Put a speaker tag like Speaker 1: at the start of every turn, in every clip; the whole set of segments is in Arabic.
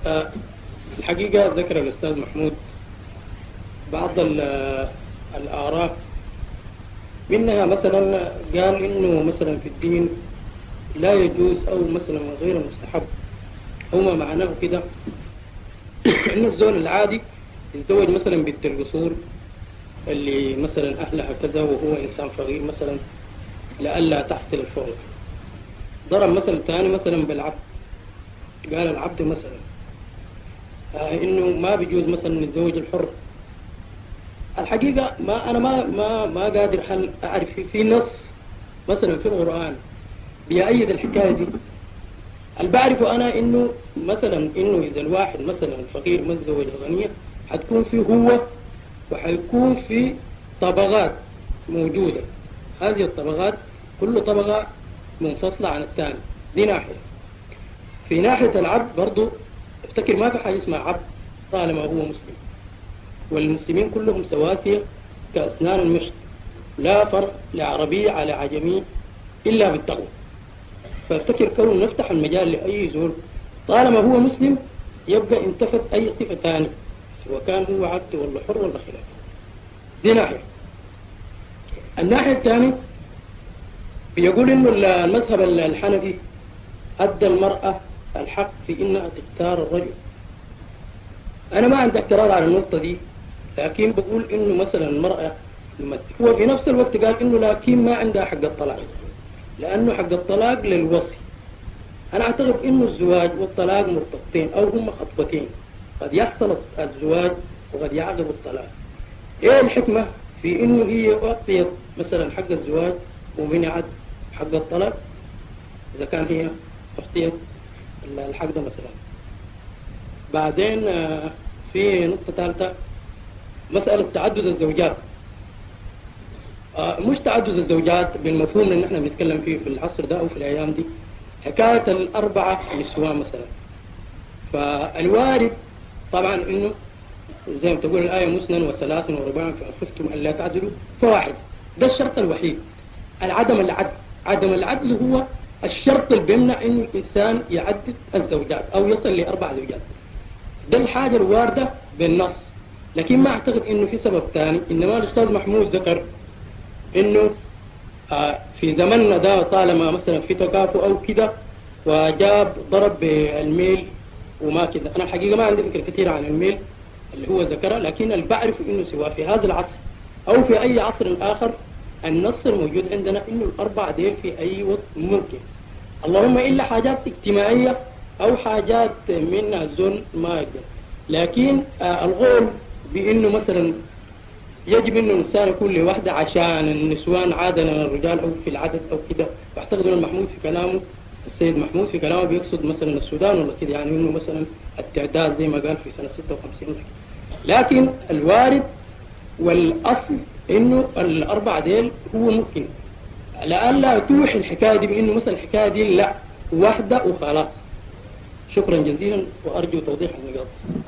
Speaker 1: الحقيقة ذكر الأستاذ محمود بعض الآراء، منها مثلا قال إنه مثلا في الدين لا يجوز أو مثلا غير مستحب أو ما معناه كده إن الزول العادي يتزوج مثلا بنت القصور اللي مثلا أهلها كذا وهو إنسان فقير مثلا لئلا تحصل الفرصة. ضرب مثلا ثاني مثلا بالعبد، قال العبد مثلا إنه ما بيجوز مثلا الزوج الحر. الحقيقة أنا ما قادر هل أعرف في نص مثلا في القرآن بيأيد الحكاية دي. اللي بعرفه أنا إنه مثلا إنه إذا الواحد مثلا فقير متزوج غنية حتكون في هو وحيكون في طبقات موجودة، هذه الطبقات كل طبقة منفصلة عن الثاني. دي ناحية. في ناحية العبد برضو افتكر ما في حاجة اسمها عبد طالما هو مسلم، والمسلمين كلهم سواسية كأسنان المشط، لا فرق لعربي على عجمي إلا بالتقوى. فافتكر كون نفتح المجال لأي زول طالما هو مسلم يبقى انتفت أي صفة ثانية سواء كان هو عبد ولا حر ولا خلاف. دي ناحية. الناحية الثانية بيقول إنه المذهب الحنفي أدى المرأة الحق في إنها تختار الرجل. أنا ما عندي اعتراض على النقطة دي، لكن بقول إنه مثلا المرأة هو في نفس الوقت قال إنه لكن ما عندها حق الطلاق، لأنه حق الطلاق للوصي. أنا أعتقد إنه الزواج والطلاق مرتبطين أو هم خطوتين، قد يحصل الزواج وقد يعقب الطلاق. إيه الحكمة في إنه هي أعطيت مثلا حق الزواج ومنعت حق الطلاق إذا كان هي أعطيت الحق ده مثلا؟ بعدين في نقطة ثالثة مسألة تعدد الزوجات. مش تعدد الزوجات بالمفهوم اللي نحن بنتكلم فيه في العصر ده أو في الأيام دي، حكاية الأربعة نسوان مثلا. فالوارد طبعا إنه زي ما تقول الآية مثنى وثلاث ورباع فإن خفتم ألا تعدلوا فواحد. ده الشرط الوحيد. عدم العدل هو الشرط اللي بيمنع إنه الإنسان يعدد الزوجات أو يصل لأربع زوجات. ده الحاجة الواردة بالنص، لكن ما أعتقد إنه في سبب ثاني. إنما الأستاذ محمود ذكر إنه في زمننا ده طالما مثلا في تكافؤ أو كده وجاب ضرب بالميل وما كده. أنا الحقيقة ما عندي فكرة كثيرة عن الميل اللي هو ذكره، لكن اللي بعرف إنه سواء في هذا العصر أو في أي عصر آخر النص الموجود عندنا إنه الأربعة دي في أي وقت ممكن، اللهم إلا حاجات اجتماعية أو حاجات منها الزول ما يقدر. لكن القول بإنه مثلا يجب إنه الإنسان يكون لوحده عشان النسوان عادة من الرجال أو في العدد أو كده. واعتقد إنه محمود في كلامه السيد محمود في كلامه بيقصد مثلا السودان ولا كده، يعني إنه مثلا التعداد زي ما قال في سنة 56. لكن الوارد والأصل إنه الأربعة ديل هو ممكن، لألا توحي الحكاية دي بإنه مثلا الحكاية دي لا واحدة وخلاص. شكرا جزيلا وأرجو توضيح النقاط.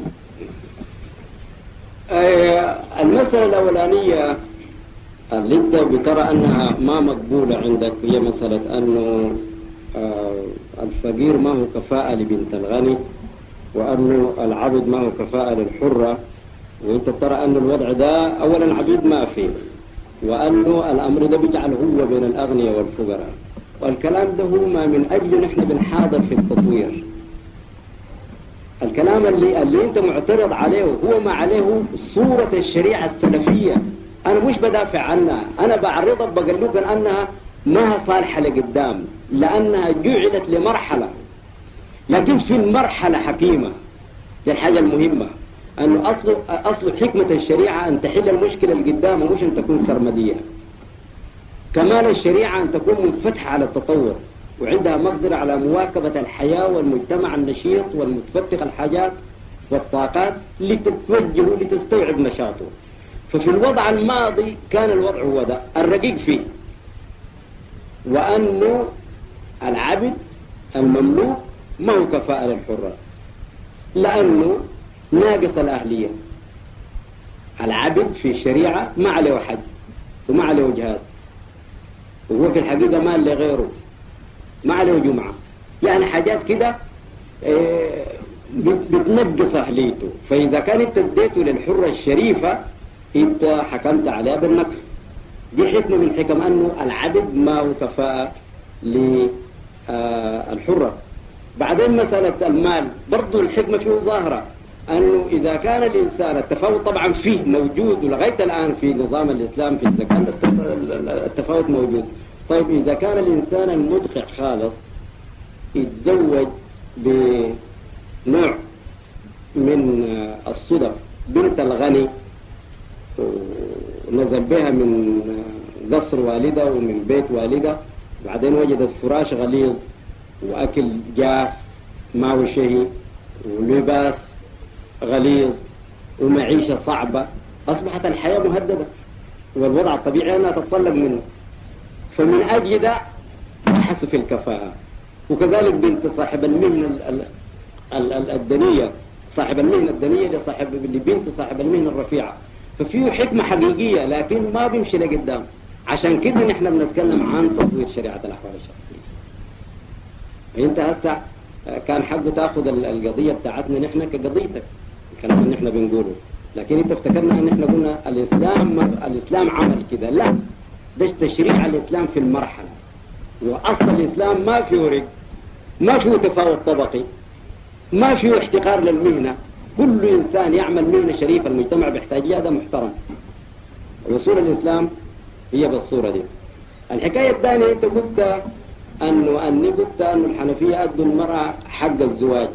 Speaker 2: المسألة الأولانية اللي أنت بترى أنها ما مقبولة عندك هي مسألة أنه الفقير ما هو كفاءة لبنت الغني، وأنه العبد ما هو كفاءة للحرة، وأنت ترى أن الوضع ده أولا عبيد ما فيه، وأنه الأمر ده بيجعل هو بين الأغنياء والفقراء. والكلام ده هو ما من أجله نحن بنحاضر في التطوير. الكلام اللي أنت معترض عليه هو ما عليه صورة الشريعة السلفية. أنا مش بدافع عنها، أنا بعرضها بقول لك أنها ما صالحة لقدام، لأنها جعلت لمرحلة، لكن في المرحلة حكيمة. دي الحاجة المهمة، أنه أصل حكمة الشريعة أن تحل المشكلة القدام ومش أن تكون سرمدية. كمان الشريعة أن تكون منفتحة على التطور وعندها مقدرة على مواكبة الحياة والمجتمع النشيط والمتفتح الحاجات والطاقات لتتوجه لتستوعب نشاطه. ففي الوضع الماضي كان الوضع هو ده الرقيق فيه، وأنه العبد المملوك ما هو كفاءة للحرة لأنه ناقص الأهلية. العبد في الشريعة ما عليه حج وما عليه جهاد، وهو في الحقيقة ما اللي غيره، ما عليه جمعة، يعني حاجات كده بتنقص أهليته. فإذا كان أنت اديته للحرة الشريفة أنت حكمت عليها بالنقص. دي حكمة من حكم أنه العبد ما هو كفاءة للحرة. بعدين مسألة المال برضو الحكمة فيه ظاهرة، أنه إذا كان الإنسان التفاوت طبعا فيه موجود ولغاية الآن في نظام الإسلام في الزكاة التفاوت موجود. طيب إذا كان الإنسان المدقع خالص يتزوج بنوع من الصدف بنت الغني ونزل بها من قصر والدة ومن بيت والدة، بعدين وجدت فراش غليظ وأكل جاف ما هو شيء ولباس غليظ ومعيشة صعبة، أصبحت الحياة مهددة والوضع الطبيعي أنها تتطلق منه. فمن أجل ده بحثوا في الكفاءة. وكذلك بنت صاحب المهنة الدنية، صاحب المهنة الدنية لبنت صاحب المهنة الرفيعة. ففيه حكمة حقيقية لكن ما بيمشي لقدام. عشان كده نحن بنتكلم عن تطوير شريعة الأحوال الشخصية. انت هسه كان حقه تاخذ القضية بتاعتنا نحن كقضيتك الكلام اللي نحن بنقوله، لكن انت افتكرنا ان احنا قلنا الإسلام عمل كده. لا، ده تشريع الإسلام في المرحلة. وأصل الإسلام ما فيه ورق، ما فيه تفاوت طبقي، ما فيه احتقار للمهنة. كل إنسان يعمل مهنة شريفة المجتمع بيحتاج هذا محترم. وصول الإسلام هي بالصورة دي. الحكاية الثانية أنت قلت أني قلت أن الحنفية أدوا المرأة حق الزواج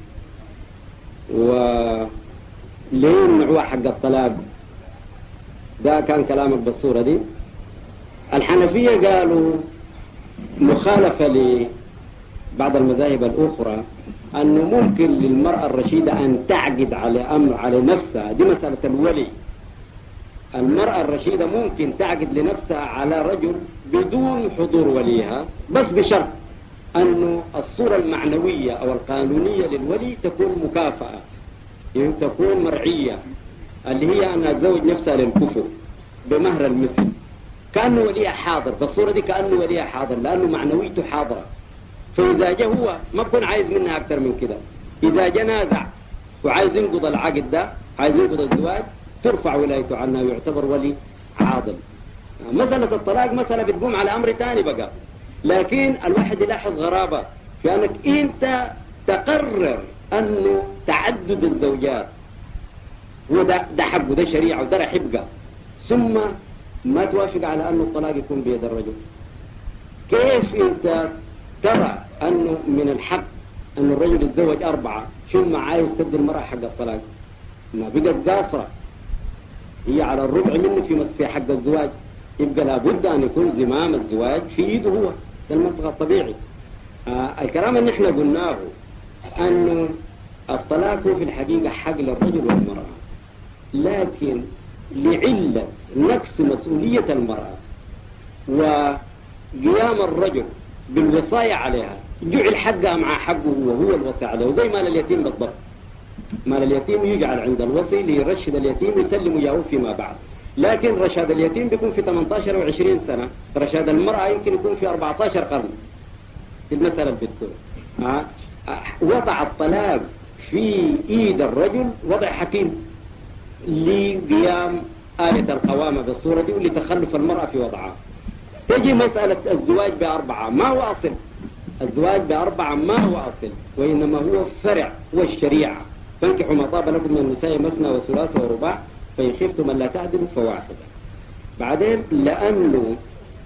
Speaker 2: وليه يمنعوها حق الطلاق. ده كان كلامك بالصورة دي. الحنفية قالوا مخالفة لبعض المذاهب الأخرى أنه ممكن للمرأة الرشيدة أن تعقد على نفسها. دي مسألة الولي. المرأة الرشيدة ممكن تعقد لنفسها على رجل بدون حضور وليها، بس بشرط أنه الصورة المعنوية أو القانونية للولي تكون مكافأة، يعني تكون مرعية، اللي هي أن تزوج نفسها للكفر بمهر المثل، كأنه وليها حاضر. بالصورة دي كأنه وليها حاضر لأنه معنويته حاضرة. فإذا جاء هو ما بكون عايز منها أكثر من كده. إذا جاء نازع وعايز ينقض العقد ده، عايز ينقض الزواج، ترفع ولايته عنها ويعتبر ولي عاضل. مسألة الطلاق مسألة بتقوم على أمر تاني بقى. لكن الواحد يلاحظ غرابة في أنك أنت تقرر أنه تعدد الزوجات وده حقه، ده شريعة وده رح يبقى، ثم ما توافق على أنه الطلاق يكون بيد الرجل. كيف أنت ترى أنه من الحق أن الرجل يتزوج 4 ثم عايز تدي المرأة حق الطلاق؟ ما بقت قاصرة، هي على الربع منه في حق الزواج. يبقى لابد أن يكون زمام الزواج في يده هو، ده المنطقة الطبيعي. الكلام اللي احنا قلناه أنه الطلاق هو في الحقيقة حق للرجل والمرأة، لكن لعلة نقص مسؤولية المرأة وقيام الرجل بالوصاية عليها جعل حقها مع حقه وهو الوصي عليه، زي مال اليتيم بالضبط. مال اليتيم يجعل عند الوصي ليرشد اليتيم ويسلم إياه فيما بعد. لكن رشاد اليتيم بيكون في 18 و 20 سنة، رشاد المرأة يمكن يكون في 14 قرن. في المسألة بتكون وضع الطلاق في إيد الرجل وضع حكيم لقيام آلة القوامة بالصورة دي ولتخلف المرأة في وضعها. تجي مسألة الزواج ب4 ما هو أصل. الزواج ب4 ما هو أصل، وإنما هو فرع، هو الشريعة. فانكحوا ما طاب لكم من النساء مثنى وثلاث ورباع فإن خفتم ألا تعدلوا فواحدة. بعدين لأنه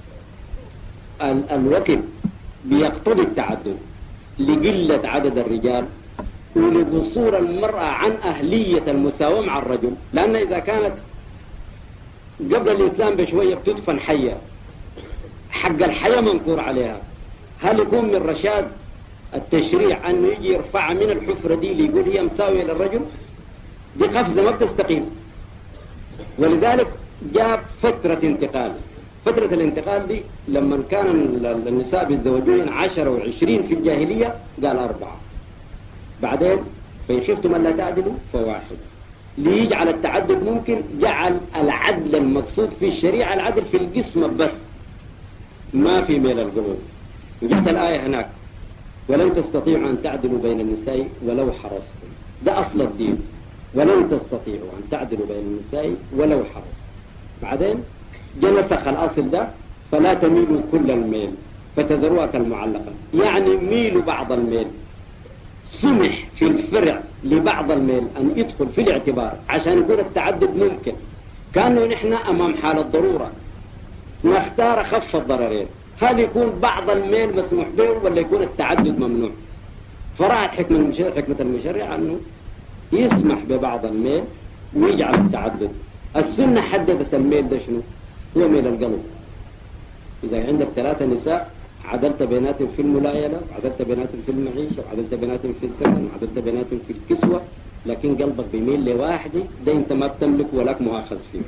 Speaker 2: الوقت بيقتضي التعدد لقلة عدد الرجال ولقصور المرأة عن أهلية المساواة مع الرجل، لأن إذا كانت قبل الإسلام بشوية بتدفن حية، حق الحياة منكور عليها، هل يكون من رشاد التشريع أنه يجي يرفع من الحفرة دي ليقول هي مساوية للرجل؟ دي قفزة ما بتستقيم. ولذلك جاء فترة انتقال. فترة الانتقال دي لما كان النساء بيتزوجون 10 و20 في الجاهلية قال 4. بعدين فإن خفتم ألا تعدلوا فواحد. ليجعل التعدد ممكن، جعل العدل المقصود في الشريعة العدل في الجسم بس، ما في ميل القلوب. وجاءت الآية هناك ولن تستطيعوا أن تعدلوا بين النساء ولو حرصتم. ده أصل الدين. ولن تستطيعوا أن تعدلوا بين النساء ولو حرص. بعدين جاء نسخ الأصل ده فلا تميلوا كل الميل فتذروها كالمعلقة، يعني ميلوا بعض الميل. سمح في الفرع لبعض الميل أن يدخل في الاعتبار عشان يكون التعدد ممكن، كأنه نحن أمام حالة ضرورة نختار خف الضررين، هل يكون بعض الميل مسموح به ولا يكون التعدد ممنوع. فرأت حكمة المشرع أنه يسمح ببعض الميل ويجعل التعدد. السنة حددت الميل ده شنو؟ هو ميل القلب. إذا عندك 3 نساء عدلت بيناتهم في الملاينة وعدلت بيناتهم في المعيشة وعدلت بيناتهم في السكن وعدلت بيناتهم في الكسوة، لكن قلبك بيميل لواحدة، ده انت ما بتملك ولك مؤاخذ فيه.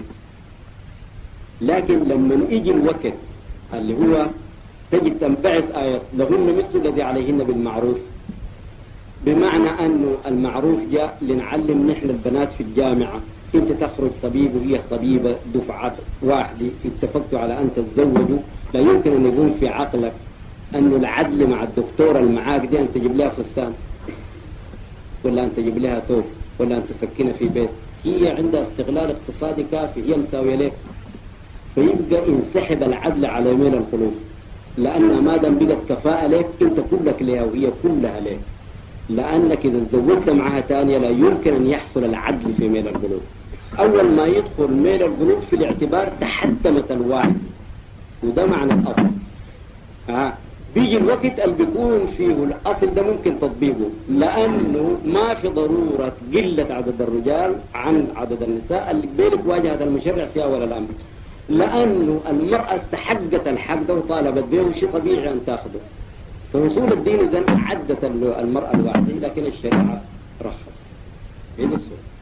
Speaker 2: لكن لما يجي الوقت اللي هو تجد تنبعث آيات لهن مثل الذي عليهن بالمعروف، بمعنى أنه المعروف جاء لنعلم نحن البنات في الجامعة، انت تخرج طبيب وهي طبيبة دفعات واحدة، اتفقتوا على أن تتزوجوا، لا يمكن أن يكون في عقلك أنه العدل مع الدكتورة اللي معاك دي أن تجيب لها فستان ولا أن تجيب لها ثوب ولا أن تسكنها في بيت. هي عندها استغلال اقتصادي كافي، هي مساوية لك، فيبقى ينسحب العدل على يمين القلوب، لأنها ما دام بقت كفاءة لك أنت كلك لها وهي كلها لك، لأنك إذا تزوجت معها ثانية لا يمكن أن يحصل العدل في ميل القلوب. أول ما يدخل ميل القلوب في الاعتبار تحتمت الواحد، وده معنى الأصل. بيجي الوقت اللي بيكون فيه الأصل ده ممكن تطبيقه، لأنه ما في ضرورة قلة عدد الرجال عن عدد النساء اللي بينك واجهة المشرع في أول الأمر، لأنه المرأة استحقت الحق ده وطالبت به وشيء طبيعي أن تأخذه. فوصول الدين إذن عدت المرأة الواحدة، لكن الشريعة رخص. هذا السؤال.